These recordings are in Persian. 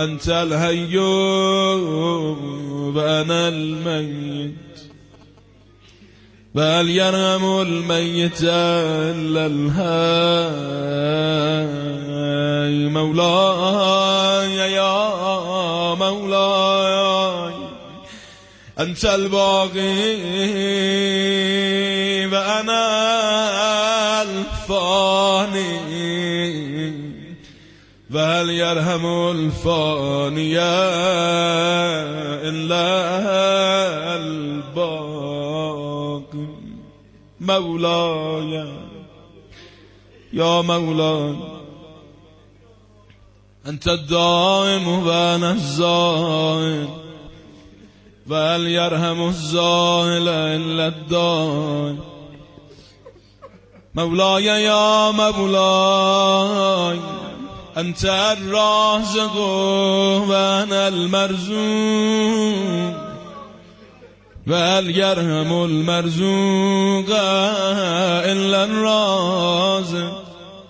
أنت الحي وأنا الميت بل يرحم الميت إلا الحي مولاي يا مولاي أنت الباقي وأنا الفاني وهل يرحم الفاني إلا الباقي مولاي يا مولاي أنت الدائم وأنا الزائل وهل يرحم الزائل إلا الدائم مولاي يا مولاي أنت الرازق وأنا المرزوق وهل يرحم المرزوق إلا الرازق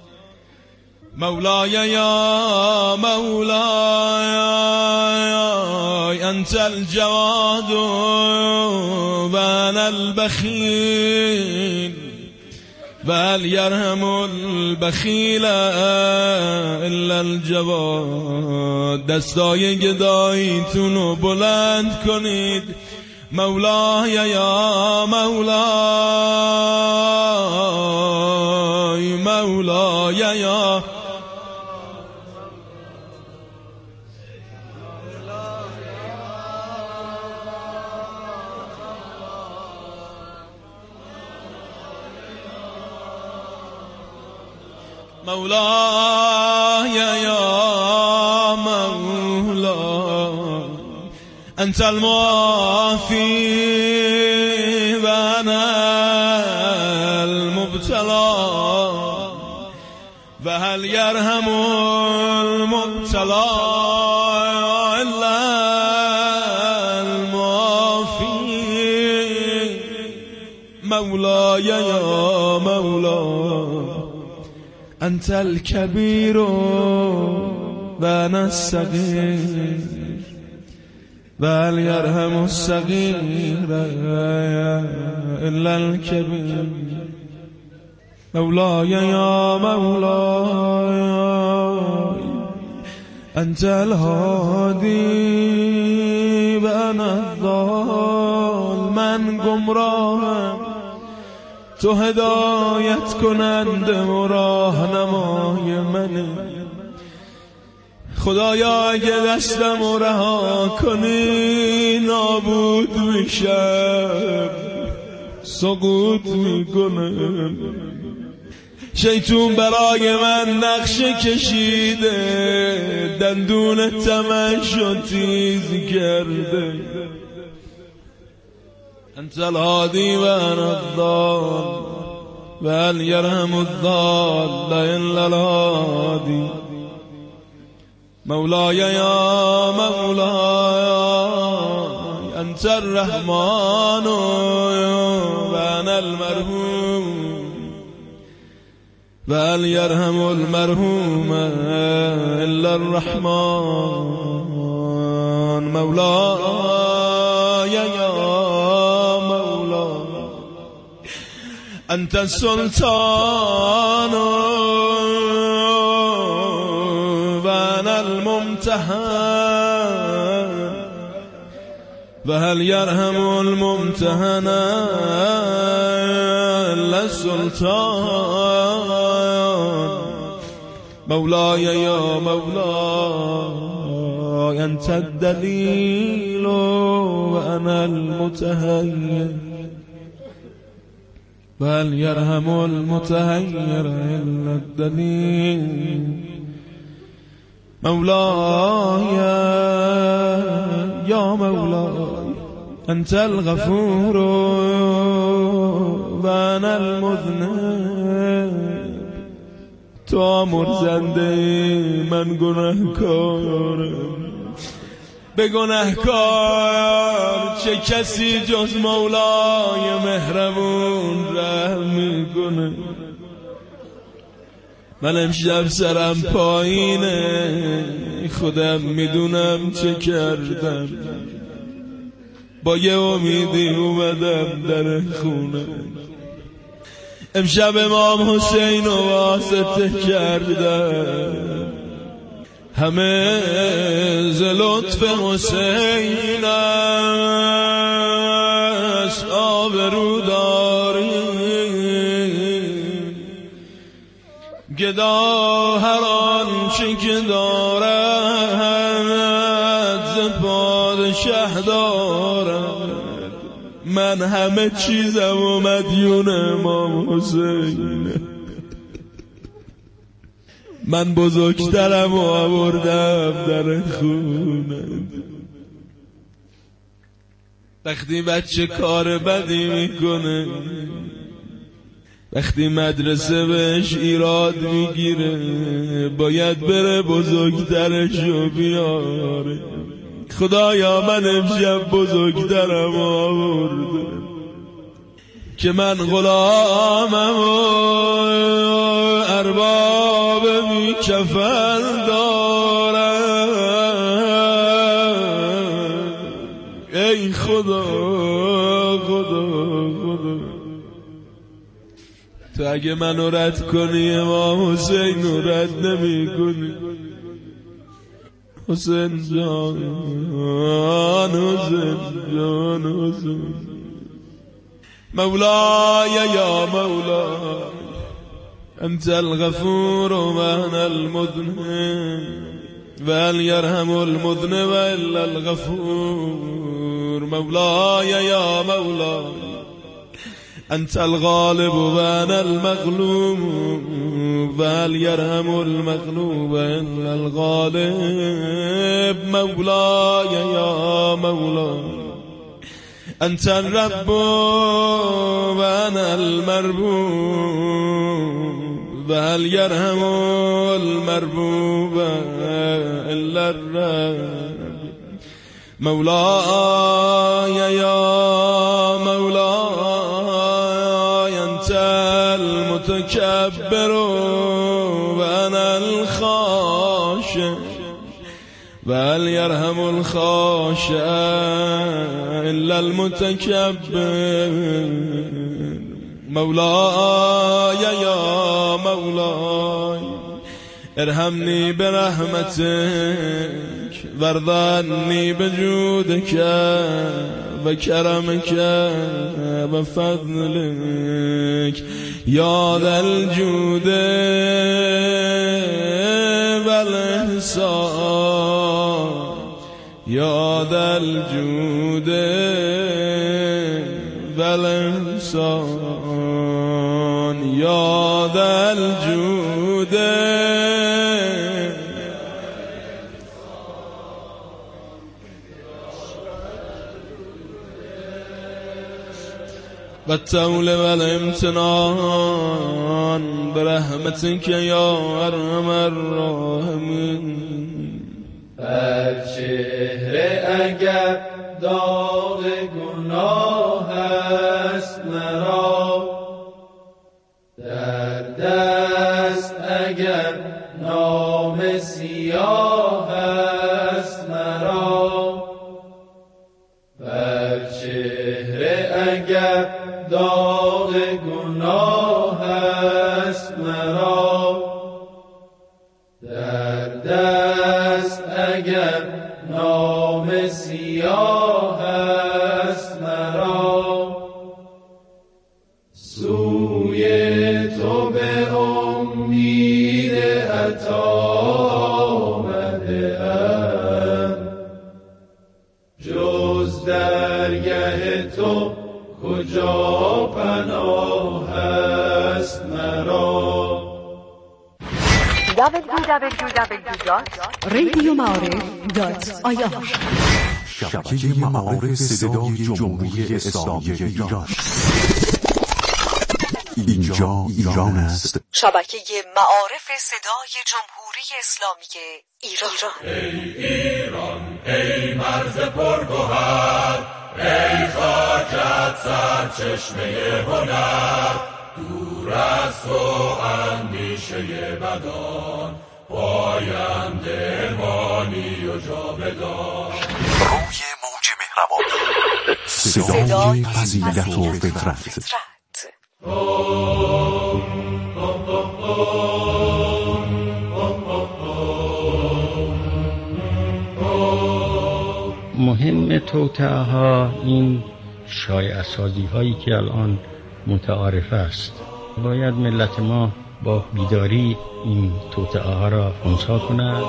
مولاي يا مولاي أنت الجواد وأنا البخيل بل يرحم البخیل الا الجواد دستای گداییتونو بلند کنید مولاي يا مولاي مولاي يا مولاي يا مولاي أنت المعافي وأنا المبتلى وهل يرحم المبتلى إلا المعافي مولاي يا مولاي أنت الكبير وأنا الصغير بل يرحم الصغير إلا الكبير مولاي يا مولاي أنت الهادي وأنا الضال من گمراه تو هدایت کننده و راهنمای منی خدایا اگه دستم رو رها کنی نابود میشم سقوط میکنم شیطون برای من نقشه کشیده دندون تمشو تیز کرده أنت الهادي وأنا الضال وهل يرحم الضال إلا الهادي مولاي يا مولاي أنت الرحمن وأنا المرحوم وهل يرحم المرحوم إلا الرحمن مولاي يا أنت السلطان وأنا الممتحن وهل يرحم الممتحن إلا السلطان مولاي يا مولاي أنت الدليل وأنا المتهيئ بل يرحم المتهير إلا الدليل مولاي يا مولاي أنت الغفور وأنا المذنب تو مرزنده من گناهکارم به گناهکار چه کسی جز مولای مهربون رحم میکنه من امشب سرم پایینه خودم میدونم چه کردم، با یه امیدی اومدم در خونه. امشب امام حسین رو واسطه کردم، همه ز لطف حسین است آبرو داری. گدا هر آنچه که دارد ز پادشه دارد، من همه چیزم و مدیون امام حسین. من بزرگترم و آوردم در خونه. وقتی بچه کار بدی میکنه، وقتی مدرسه بهش ایراد میگیره، باید بره بزرگترشو بیاره. خدایا من امشب بزرگترم آورده که من غلامم و ارباب بی کفن دارم. ای خدا خدا خدا، تو اگه منو رد کنی امام حسین رو رد نمی کنی. حسین جان حسین جان حسین. مولاي يا مولاي أنت الغفور وأنا المذنب، وهل يرحم المذنب إلا الغفور. مولاي يا مولاي أنت الغالب وأنا المغلوب، وهل يرحم المغلوب إلا الغالب. مولاي يا مولاي أنت الرب وأنا المربوب، وهل يرحم المربوب إلا الرب. مولاي يا مولاي أنت المتكبر وأنا الخاشع، وهل يرحم الخاشع إلا المتكبر. مولاي يا مولاي ارحمني برحمتك وارضعني بجودك وكرمك وفضلك يا ذا الجود والإحسان، يا ذا الجود والإحسان، يا ذا الجود. والتول والامتنان برحمتك يا أرحم الراحمين. بر چهره اگر داغ گناه است مرا، در دست اگر نام سیاه است مرا، بر چهره اگر داغ گناه است مرا، در دست اگر نام سیاه است مرا، سوی تو به امید عطا آمده ام، جز درگه تو کجا پناه است مرا. www.radioma'arif.ir شبکه معارف صدای جمهوری اسلامی ایران. اینجا ایران است. شبکه معارف صدای جمهوری اسلامی ایران. ای ایران ای مرز پرگوهر، ای خاکت سرچشمه هنر، دور از تو اندیشه بدان، پاینده ما و جا بداشت. روی موج مهربانی، صدای فضیلت و فطرت. مهم توطئه ها این شایعه سازی هایی که الان متعارف است. باید ملت ما با بیداری این توطئه ها را خنثی کند.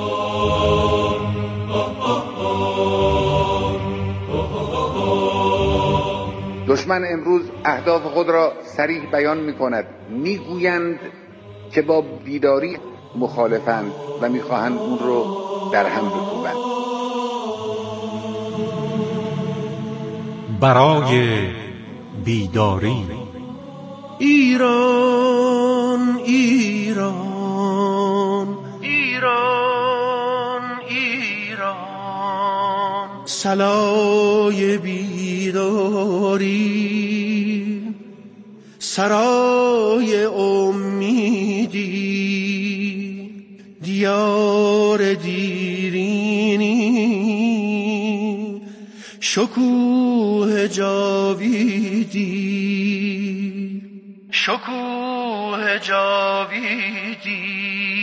دشمن امروز اهداف خود را صریح بیان می کند. می گویند که با بیداری مخالفند و می خواهند اون رو در هم بکوبند. برای بیداری ایران ایران ایران ایران، صلای بیداری، سرای امیدی، دیار دیرینی، شکوه جاویدی، شکوه جاویدی.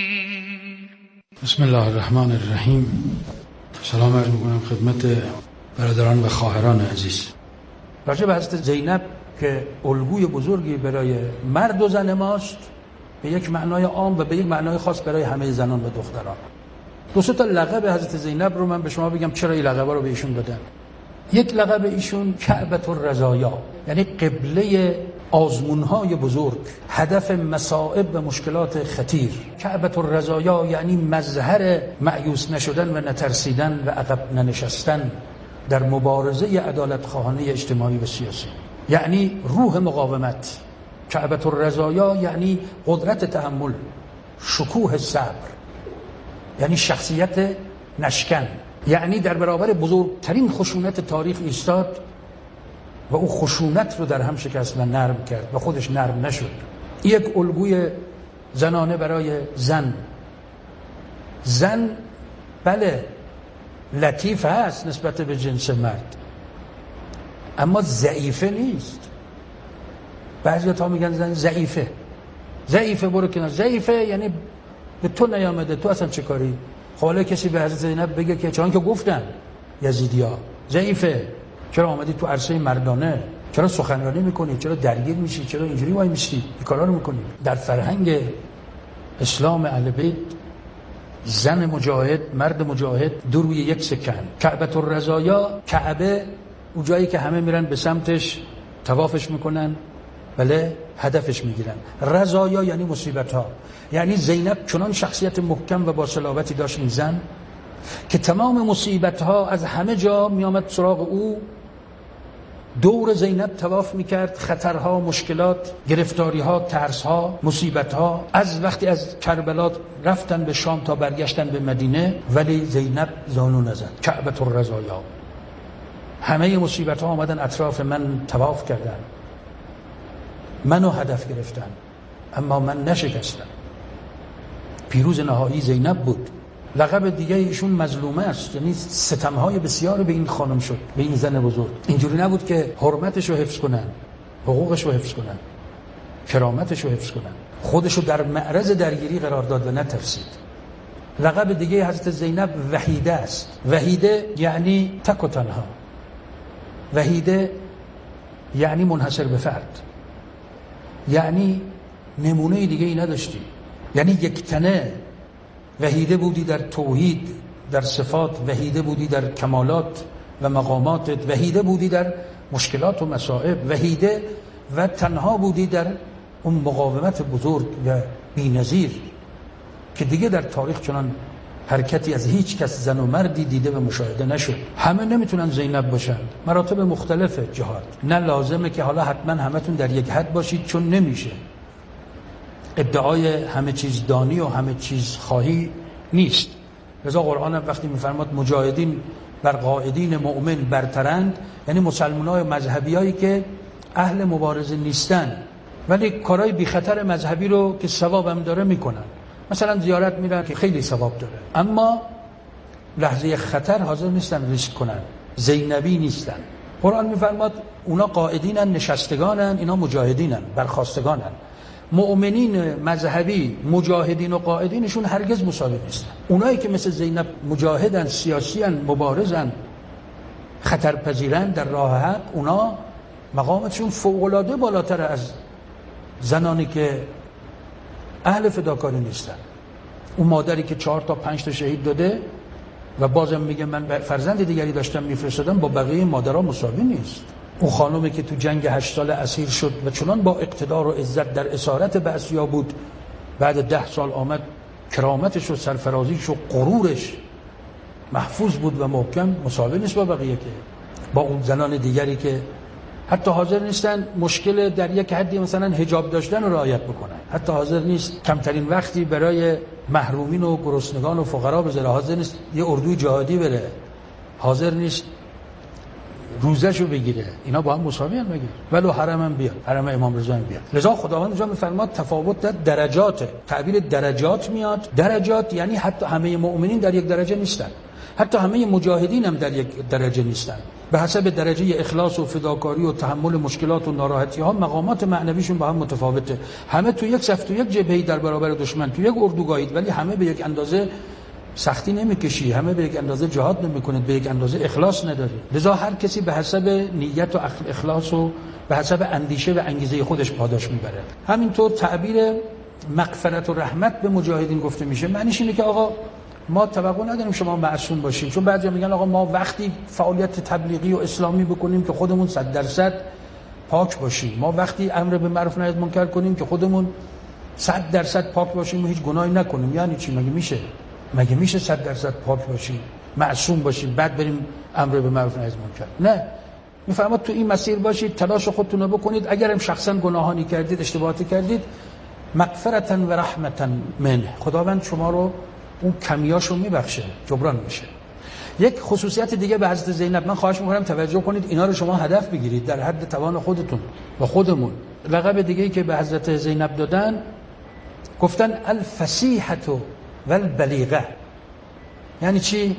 بسم الله الرحمن الرحیم. سلام عرض می‌کنم خدمت برادران و خواهران عزیز. راجع به حضرت زینب که الگوی بزرگی برای مرد و زن ماست، به یک معنای عام و به یک معنای خاص برای همه زنان و دختران. دو سه تا لقب حضرت زینب رو من به شما بگم چرا این لقب‌ها رو به ایشون دادن. یک لقب ایشون کعبة الرزایا، یعنی قبله آزمون‌های بزرگ، هدف مصائب و مشکلات خطیر. کعبة الرزایا یعنی مظهر مأیوس نشدن و نترسیدن و عقب ننشستن در مبارزه عدالت خواهانه اجتماعی و سیاسی، یعنی روح مقاومت. کعبة الرزایا یعنی قدرت تحمل، شکوه صبر، یعنی شخصیت نشکن، یعنی در برابر بزرگترین خشونت تاریخ ایستاد و او خشونت رو در هم شکست و نرم کرد و خودش نرم نشد. یک الگوی زنانه برای زن. زن بله لطیف هست نسبت به جنس مرد، اما ضعیفه نیست. بعضی ها میگن زن ضعیفه. ضعیفه برو کنار. ضعیفه یعنی به تو نیامده، تو اصلا چه کاری؟ حالا کسی به حضرت زینب بگه که چون که گفتن یزیدیا ضعیفه، چرا آمدی تو عرصه مردانه، چرا سخنرانی میکنی، چرا درگیر میشی، چرا اینجوری وای میشی، این کارا رو میکنی؟ در فرهنگ اسلام اهل بیت زن مجاهد، مرد مجاهد دو روی یک سکن. کعبة الرزایا، کعبه اون جایی که همه میرن به سمتش طوافش میکنن، بله هدفش میگیرن. رزایا یعنی مصیبت ها. یعنی زینب چنان شخصیت محکم و با صلابتی داشت این زن که تمام مصیبت ها از همه جا میامد سراغ او، دور زینب طواف میکرد. خطرها، مشکلات، گرفتاری ها، ترس ها، مصیبت ها، از وقتی از کربلا رفتن به شام تا برگشتن به مدینه، ولی زینب زانو نزد. کعبة الرزایا. همه مصیبت ها آمدن اطراف من طواف کردن، منو هدف گرفتن، اما من نشکستم. پیروز نهایی زینب بود. لقب دیگه ایشون مظلومه است، یعنی ستمهای بسیار به این خانم شد، به این زن بزرگ. اینجوری نبود که حرمتش رو حفظ کنن، حقوقش رو حفظ کنن، کرامتش رو حفظ کنن، خودش رو در معرض درگیری قرار داد و نترسید. لقب دیگه حضرت زینب وحیده است. وحیده یعنی تک و تنها. وحیده یعنی منحصر به فرد، یعنی نمونه دیگه ای نداشتی، یعنی یک تنه. وحیده بودی در توحید، در صفات، وحیده بودی در کمالات و مقاماتت، وحیده بودی در مشکلات و مصائب، وحیده و تنها بودی در اون مقاومت بزرگ و بی‌نظیر که دیگه در تاریخ چنان حرکتی از هیچ کس زن و مردی دیده و مشاهده نشد. همه نمیتونن زینب باشن، مراتب مختلف جهاد. نه لازمه که حالا حتما همتون در یک حد باشید، چون نمیشه. ادعای همه چیز دانی و همه چیز خواهی نیست. لذا قرآن هم وقتی میفرماد مجاهدین بر قائدین مؤمن برترند، یعنی مسلمانای مذهبی هایی که اهل مبارزه نیستن ولی کارهای بی خطر مذهبی رو که ثواب هم داره میکنن. مثلا زیارت میرن که خیلی ثواب داره، اما لحظه خطر حاضر نیستن ریسک کنن، زینبی نیستن. قرآن میفرماد اونا قائدینن، نشستگانن، اینا مجاهدینن، برخاستگانن. مؤمنین مذهبی مجاهدین و قائدینشون هرگز مساوی نیستن. اونایی که مثل زینب مجاهدن، سیاسیان، مبارزن، خطرپذیرن در راه حق، اونا مقامشون فوق‌العاده بالاتر از زنانی که اهل فداکاری نیستن. اون مادری که 4 تا 5 تا شهید داده و بازم میگه من فرزند دیگری داشتم میفرستادم، با بقیه مادرها مساوی نیست. اون خانومی که تو جنگ 8 سال اسیر شد و چنان با اقتدار و عزت در اسارت بعثیا بود، بعد 10 سال آمد کرامتش و سرفرازیش و غرورش محفوظ بود و محکم، مساوی نیست با بقیه، که با اون زنان دیگری که حتی حاضر نیستن مشکل در یک حدی مثلا حجاب داشتن رو رعایت بکنن، حتی حاضر نیست کمترین وقتی برای محرومین و گرسنگان و فقرا بذاره، حاضر نیست یه اردوی جهادی بره، حاضر نیست روزشو بگیره. اینا با هم مساوی ان مگه؟ ولو حرم هم بیاد، حرم امام رضا هم بیاد. لذا خداوند اونجا میفرماد تفاوت در درجاته. تعبیر درجات میاد. درجات یعنی حتی همه مؤمنین در یک درجه نیستن، حتی همه مجاهدین هم در یک درجه نیستن. به حسب درجه اخلاص و فداکاری و تحمل مشکلات و ناراحتی ها مقامات معنویشون با هم متفاوته. همه تو یک صف، تو یک جبهه در برابر دشمن، تو یک اردوگاهید، ولی همه به یک اندازه سختی نمیکشی، همه به یک اندازه جهاد نمیکنید، به یک اندازه اخلاص ندارید. لذا هر کسی به حسب نیت و اخلاص و به حسب اندیشه و انگیزه خودش پاداش میبره. همینطور تعبیر مغفرت و رحمت به مجاهدین گفته میشه. معنیش اینه که آقا ما توقع نداریم شما معصوم باشین، چون بعضیا میگن آقا ما وقتی فعالیت تبلیغی و اسلامی بکنیم که خودمون 100% پاک باشیم، ما وقتی امر به معروف نهی از منکر کنیم که خودمون 100% پاک باشیم و هیچ گناهی نکنیم. یعنی چی؟ مگه میشه 100% پاک باشیم، معصوم باشیم، بعد بریم امر به معروف نهی از منکر؟ نه، میفرماد تو این مسیر باشید، تلاش خودتون رو بکنید، اگر هم شخصا گناهانی کردید، اشتباهاتی کردید، مغفرة و رحمة منه، خداوند شما رو اون کمیاشو میبخشه، جبران میشه. یک خصوصیت دیگه به حضرت زینب من خواهش میکنم توجه کنید، اینا رو شما هدف بگیرید در حد توان خودتون و خودمون. لقب دیگه‌ای که به حضرت زینب دادن، گفتن الفصیحة و البلیغه. یعنی چی؟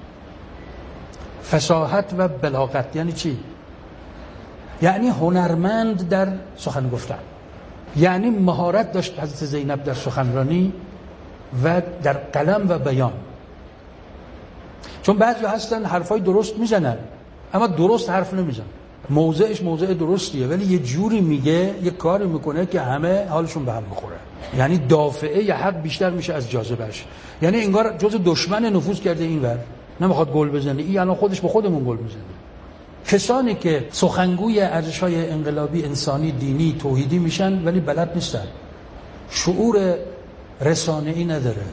فصاحت و بلاغت یعنی چی؟ یعنی هنرمند در سخن گفتن، یعنی مهارت داشت حضرت زینب در سخنرانی و در قلم و بیان. چون بعضی هستن حرفای درست میزنن اما درست حرف نمیزنن، موضعش موضع درستیه ولی یه جوری میگه، یه کاری میکنه که همه حالشون به هم بخوره. یعنی دافعه یه حق بیشتر میشه از جاذبهش، یعنی انگار جز دشمن نفوذ کرده اینور، نمیخواد گل بزنه، این الان خودش به خودمون گل میزنه. کسانی که سخنگوی ارزش‌های انقلابی، انسانی، دینی، توحیدی میشن ولی بلد نیستن، شعور رسانه‌ای نداره،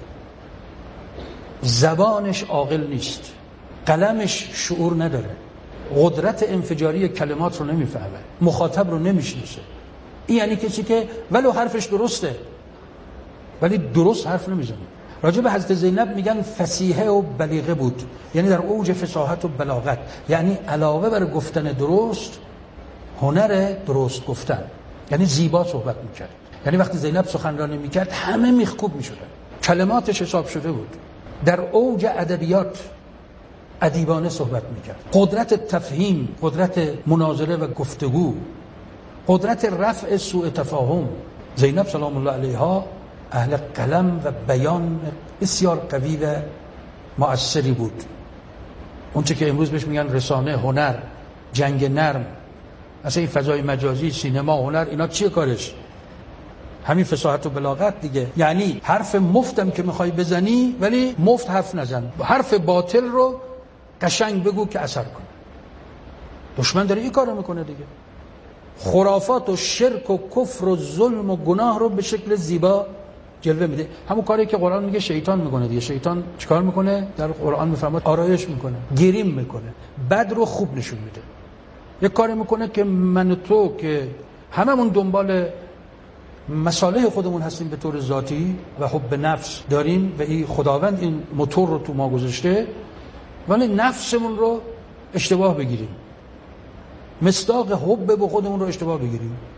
زبانش عاقل نیست، قلمش شعور نداره، قدرت انفجاری کلمات رو نمیفهمه، مخاطب رو نمیشناسه. این یعنی کسی که ولو حرفش درسته ولی درست حرف نمیزنه. راجع به حضرت زینب میگن فصیحه و بلیغه بود، یعنی در اوج فصاحت و بلاغت، یعنی علاوه بر گفتن درست، هنر درست گفتن، یعنی زیبا صحبت میکرد. یعنی وقتی زینب سخنرانی میکرد همه میخکوب میشدن، کلماتش حساب شده بود، در اوج ادبیات ادیبانه صحبت میکرد، قدرت تفهیم، قدرت مناظره و گفتگو، قدرت رفع سوء تفاهم. زینب سلام الله علیها اهل قلم و بیان بسیار قوی و مؤثری بود. اون چه که امروز بهش میگن رسانه، هنر، جنگ نرم، اصلا این فضای مجازی، سینما، هنر، اینا چیه کارش؟ همین فصاحت و بلاغت دیگه. یعنی حرف مفتم که میخوای بزنی ولی مفت حرف نزن، حرف باطل رو قشنگ بگو که اثر کنه. دشمن داره این کارو میکنه دیگه، خرافات و شرک و کفر و ظلم و گناه رو به شکل زیبا جلوه میده. همون کاری که قرآن میگه شیطان میکنه دیگه. شیطان چیکار میکنه؟ در قرآن میفرماد آرایش میکنه، گریم میکنه، بد رو خوب نشون میده. یک کاری میکنه که من و تو که هممون دنبال مصالح خودمون هستیم به طور ذاتی و حب نفس داریم و این خداوند این موتور رو تو ما گذاشته، ولی نفسمون رو اشتباه بگیریم، مصداق حب به خودمون رو اشتباه بگیریم.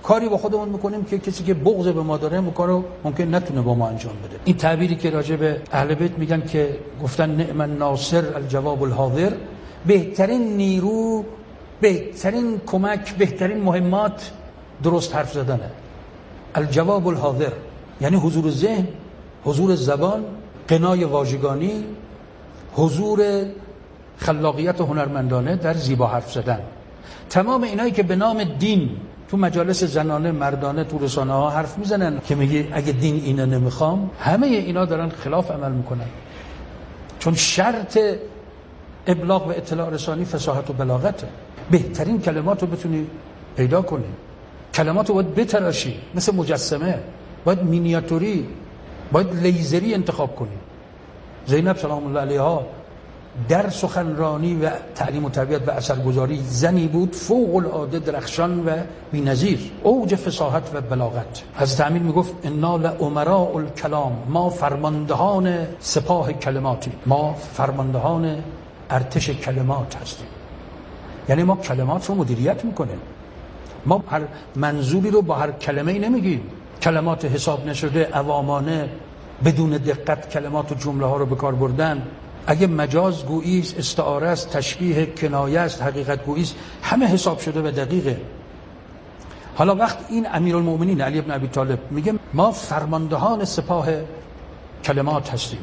کاری با خودمون میکنیم که کسی که بغض به ما داره اون کارو ممکن نتونه با ما انجام بده. این تعبیری که راجع به اهل بیت میگن که گفتن نعم الناصر الجواب الحاضر، بهترین نیرو، بهترین کمک، بهترین مهمات درست حرف زدنه. الجواب الحاضر یعنی حضور ذهن، حضور زبان، قنای واژگانی، حضور خلاقیت هنرمندانه در زیبا حرف زدن. تمام اینایی که به نام دین تو مجالس زنانه مردانه تو رسانه ها حرف میزنن که میگه اگه دین اینو نمیخوام، همه اینا دارن خلاف عمل میکنن. چون شرط ابلاغ و اطلاع رسانی فصاحت و بلاغته. بهترین کلمات رو بتونی پیدا کنی، کلمات رو باید بتراشی، مثل مجسمه، باید مینیاتوری، باید لیزری انتخاب کنی. زینب سلام الله علیها در سخنرانی و تعلیم و تربیت و اثرگذاری زنی بود فوق العاده درخشان و بی‌نظیر، اوج فصاحت و بلاغت. حضرت امیر میگفت انا لامراء الکلام، ما فرماندهان سپاه کلماتی، ما فرماندهان ارتش کلمات هستیم. یعنی ما کلمات رو مدیریت میکنیم، ما هر منظوری رو با هر کلمه‌ای نمیگیم. کلمات حساب نشده، عوامانه، بدون دقت کلمات و جمله ها رو به کار بردن. اگه مجاز گویی است، استعاره است، تشبیه، کنایه است، حقیقت گویی است، همه حساب شده و دقیقه. حالا وقت این امیرالمؤمنین علی بن ابی طالب میگه ما فرماندهان سپاه کلمات هستیم،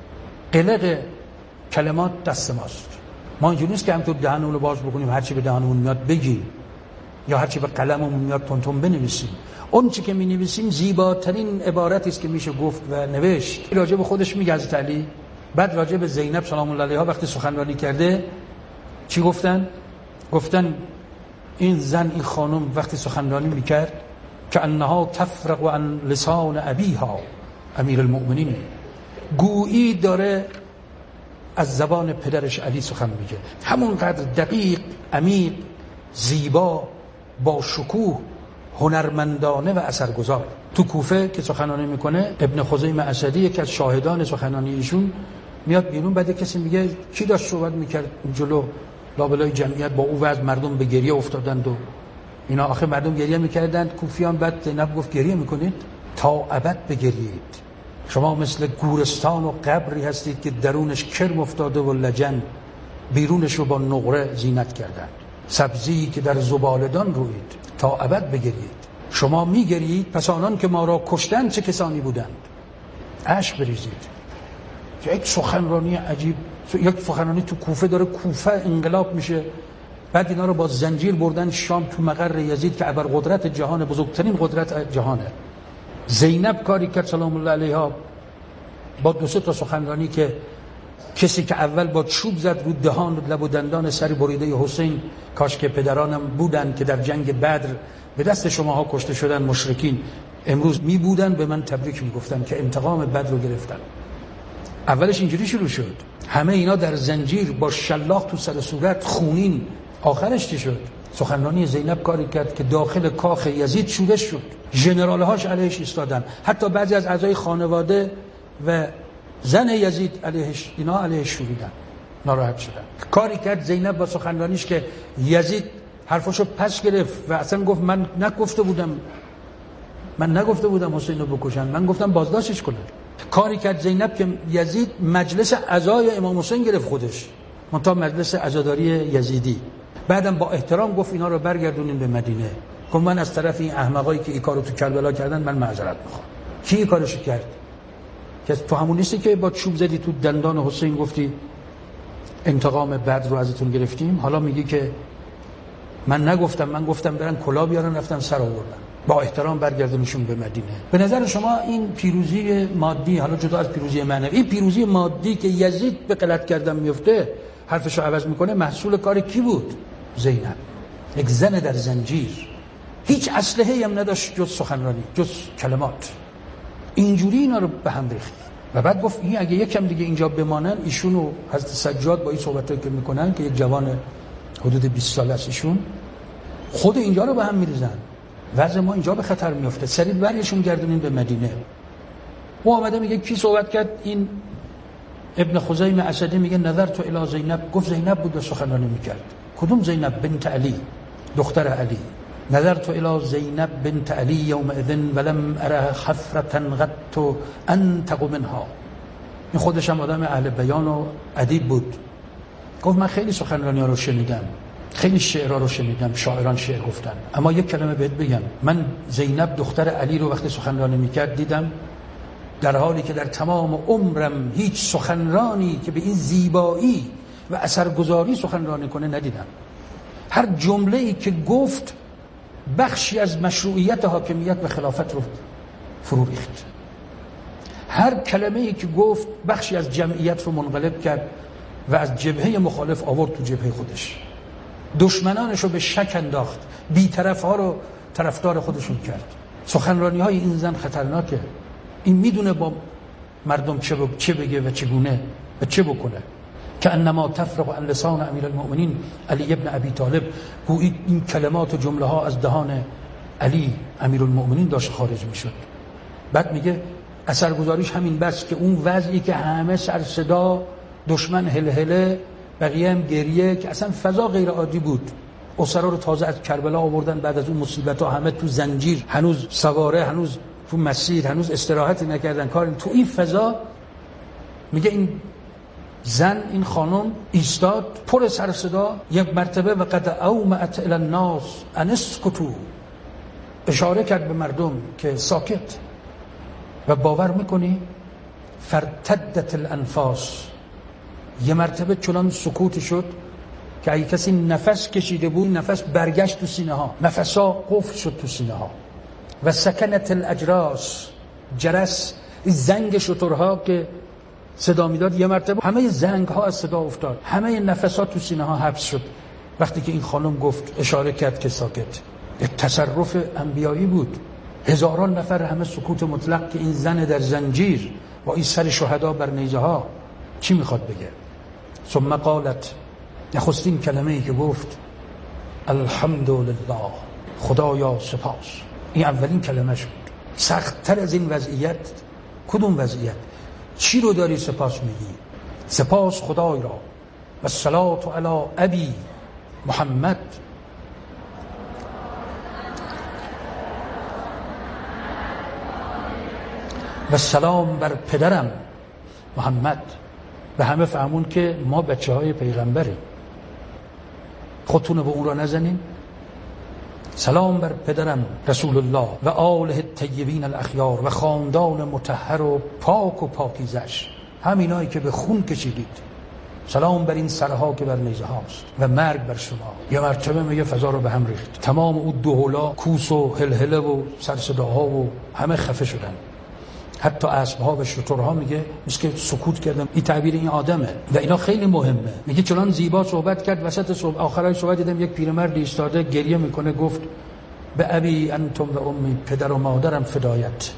قلق کلمات دست ماست. ما اینجوری نیست که همینطور دهنمون رو باز بکنیم هرچی به دهنمون میاد بگیم یا هرچی به قلممون میاد تون بنویسیم. اون چی که می‌نویسیم زیباترین عبارتی است که میشه گفت و نوشت. راجع به خودش میگه حضرت علی. بعد راجع به زینب سلام الله علیها وقتی سخنرانی کرده چی گفتن؟ گفتن این زن، این خانم وقتی سخنرانی میکرد که انها تفرق عن لسان ابیها، امیرالمؤمنین، گویی داره از زبان پدرش علی سخن میگه. همونقدر دقیق، عمیق، زیبا، با شکوه، هنرمندانه و اثرگذار. تو کوفه که سخنرانی میکنه ابن خزیمه اسدی یکی از شاهدان سخنرانی ایشون میاد بیرون، بعد کسی میگه کی داشت صحبت میکرد جلو لابلای جمعیت با او وضع مردم به گریه افتادند و اینا. آخه مردم گریه میکردند کوفیان. بعد زینب گفت گریه میکنید تا ابد بگریید، شما مثل گورستان و قبری هستید که درونش کرم افتاده و لجن، بیرونش رو با نقره زینت کردند، سبزی که در زبالدان روید، تا ابد بگریید. شما میگرید پس آنان که ما را کشتن چه کسانی بودند، اشک بریزید. یک سخنرانی عجیب، یک سخنرانی تو کوفه داره، کوفه انقلاب میشه. بعد اینا رو با زنجیر بردن شام تو مقر یزید که ابرقدرت جهان، بزرگترین قدرت جهانه. زینب کاری کرد سلام الله علیها با 2-3 تا سخنرانی که کسی که اول با چوب زد رو دهان و لب و دندان سر بریده حسین، کاش که پدرانم بودن که در جنگ بدر به دست شماها کشته شدن مشرکین، امروز می بودن به من تبریک می گفتن که انتقام بدر رو گرفتن. اولش اینجوری شروع شد، همه اینا در زنجیر با شلاق تو سر صورت خونین. آخرش چی شد؟ سخنرانی زینب کاری کرد که داخل کاخ یزید شورش شد، ژنرال‌هاش علیهش ایستادن، حتی بعضی از اعضای خانواده و زن یزید علیهش، اینا علیهش شوریدن، ناراحت شدن. کاری کرد زینب با سخنرانیش که یزید حرفاشو پس گرفت و اصلا گفت من نگفته بودم حسین رو بکشن، من گفتم بازداشتش کنن. کاری کرد زینب که یزید مجلس عزای امام حسین گرفت خودش، منتها مجلس عزاداری یزیدی. بعدم با احترام گفت اینا رو برگردونین به مدینه. گفت من از طرف این احمقایی که این کارو تو کربلا کردن من معذرت میخوام. کی این کارشو کرد؟ که تو همون نیستی که با چوب زدی تو دندان حسین گفتی انتقام بدر رو ازتون گرفتیم، حالا میگی که من نگفتم، من گفتم برن کلا بیارن، رفتن سر آوردن. با احترام برگردونشون به مدینه. به نظر شما این پیروزی مادی، حالا جدا از پیروزی معنوی، این پیروزی مادی که یزید به غلط کردن میفته حرفشو عوض میکنه، محصول کار کی بود؟ زینب، یک زن در زنجیر، هیچ اسلحه‌ای هم نداشت جز سخنرانی، جز کلمات. اینجوری اینا رو به هم ریخت و بعد گفت این اگه یکم دیگه اینجا بمانن، ایشون و حضرت سجاد با این صحبتایی که میکنن که یک جوان حدود 20 ساله است، ایشون خود اینجا رو به هم میریزن، وضع ما اینجا به خطر میفته، سریع برشون گردونین به مدینه. او آمده میگه کی صحبت کرد؟ این ابن خزیمه اسدی میگه نظر تو الی زینب، گفت زینب بود و سخنرانی میکرد. کدوم زینب؟ بنت علی، دختر علی. نظرت الى زینب بنت علی یومئذ ولم اره حفرة غدت انتق منها. این خودش هم آدم اهل بیان و ادیب بود. گفت من خیلی سخنرانی ها رو شنیدم، خیلی شعرها رو شنیدم، شاعران شعر گفتن، اما یک کلمه بهت بگم، من زینب دختر علی رو وقتی سخنرانی میکرد دیدم، در حالی که در تمام عمرم هیچ سخنرانی که به این زیبایی و اثرگذاری سخنرانی کنه ندیدم. هر جمله‌ای که گفت بخشی از مشروعیت حاکمیت و خلافت رو فرو ریخت. هر کلمه‌ای که گفت بخشی از جمعیت رو منقلب کرد و از جبهه مخالف آورد تو جبهه خودش. دشمنانش رو به شک انداخت، بی‌طرف‌ها رو طرفدار خودشون کرد. سخنرانی‌های این زن خطرناکه. این میدونه با مردم چه بگه و چگونه و چه بکنه. که انما تفرق عن لسان امیر المؤمنین علی ابن ابی طالب، گویی این کلمات و جمله ها از دهان علی امیر المؤمنین داشت خارج میشد. بعد میگه اثرگذاریش همین بس که اون وضعی که همه سر صدا، دشمن هلهله، بقیه هم گریه، که اصلا فضا غیر عادی بود. اسرا رو تازه از کربلا آوردن بعد از اون مصیبت ها، همه تو زنجیر، هنوز سواره، هنوز تو مسیر، هنوز استراحتی نکردن کار. تو این فضا میگه این زن، این خانم ایستاد پر سر صدا یک مرتبه و قد اومأت الی الناس ان اسکتوا، اشاره کرد به مردم که ساکت. و باور میکنی فرتدت الانفاس، یه مرتبه چنان سکوت شد که اگه کسی نفس کشیده بود نفس برگشت تو سینه ها، نفسا قفل شد تو سینه ها. و سکنت الاجراس، جرس، زنگ شترها که صدا میداد، یه مرتبه همه زنگ ها از صدا افتاد، همه نفسات تو سینه ها حبس شد وقتی که این خانم گفت، اشاره کرد که ساکت. یک تصرف انبیایی بود. هزاران نفر همه سکوت مطلق که این زن در زنجیر با این سر شهدا بر نیزه ها چی میخواد بگه؟ ثم قالت، نخستین کلمه ای که گفت الحمدلله، خدایا سپاس. این اولین کلمه‌اش بود. سخت‌تر از این وضعیت کدوم وضعیت؟ چی رو داری سپاس میگی؟ سپاس خدای را. و الصلاة علی ابی محمد، و سلام بر پدرم محمد. و همه فهمون که ما بچه های پیغمبریم، خودتون به اون را نزنین. سلام بر پدرم رسول الله و آله الطیبین الاخیار و خاندان مطهر و پاک و پاکیزش، همینایی که به خون کشیدید. سلام بر این سرها که بر نیزه هاست و مرگ بر شما. یه مرتبه میگه فضا رو به هم ریخت. تمام اون دوهلا، کوس و هلهله و سرصداها و همه خفه شدن. حتی اسب‌ها و شترها میگه مثل که سکوت کردن. این تعبیر این آدمه و اینا خیلی مهمه. میگه چنان زیبا صحبت کرد، وسط صحبت آخرای صحبت دیدم یک پیرمرد ایستاده گریه میکنه، گفت به ابی انتم و امی، پدر و مادرم فدایت،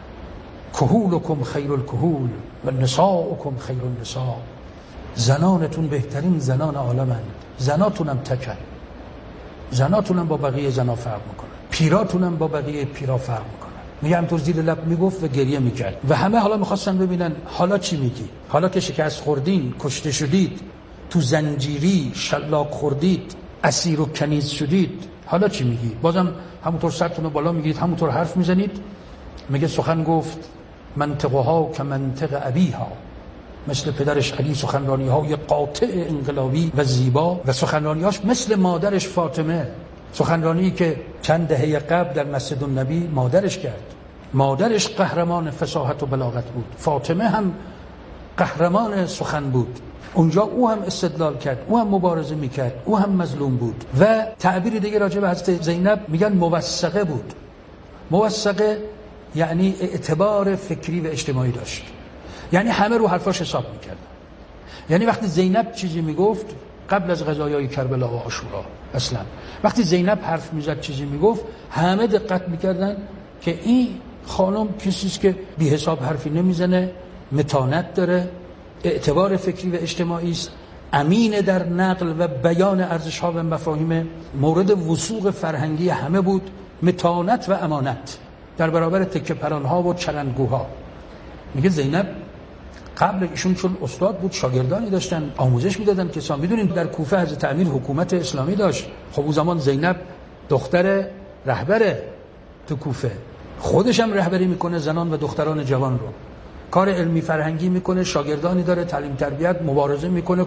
کهولکم خیر الکهول و نساؤکم خیر النساء، زنانتون بهترین زنان عالمند، زناتونم تکن، زناتونم با بقیه زنا فرق میکنن، پیراتونم با بقیه پیرا فرق میکنن. میگه همطور زیر لب میگفت و گریه میکرد و همه حالا میخواستن ببینن حالا چی میگی، حالا که شکست خوردین، کشته شدید، تو زنجیری شلاق خوردید، اسیر و کنیز شدید، حالا چی میگی؟ بازم همونطور سرتون رو بالا میگیرید، همونطور حرف میزنید. میگه سخن گفت منطقها که منطق ابیها، مثل پدرش علی سخنرانی های قاطع انقلابی و زیبا و سخنرانیاش مثل مادرش فاطمه، سخنرانی که چند دهه قبل در مسجد النبی مادرش کرد. مادرش قهرمان فصاحت و بلاغت بود، فاطمه هم قهرمان سخن بود. اونجا او هم استدلال کرد، او هم مبارزه میکرد، او هم مظلوم بود. و تعبیر دیگه راجع به حضرت زینب میگن موثقه بود. موثقه یعنی اعتبار فکری و اجتماعی داشت، یعنی همه رو حرفاش حساب میکردن. یعنی وقتی زینب چیزی میگفت قبل از غزایای کربلا و عاشورا، اصلا وقتی زینب حرف میزد چیزی میگفت، همه دقت میکردن که این خانم کسیست که بی حساب حرفی نمیزنه، متانت داره، اعتبار فکری و اجتماعی است، امین در نقل و بیان ارزش‌ها و مفاهیم، مورد وثوق فرهنگی همه بود، متانت و امانت در برابر تکه پران‌ها و چلنگوها. میگه زینب قبل ایشون چون استاد بود، شاگردانی داشتن، آموزش میدادن کسان. میدونین در کوفه حضرت امیر حکومت اسلامی داشت. خب اون زمان زینب دختر رهبره تو کوفه، خودش هم رهبری میکنه زنان و دختران جوان رو، کار علمی فرهنگی میکنه، شاگردانی داره، تعلیم تربیت، مبارزه میکنه،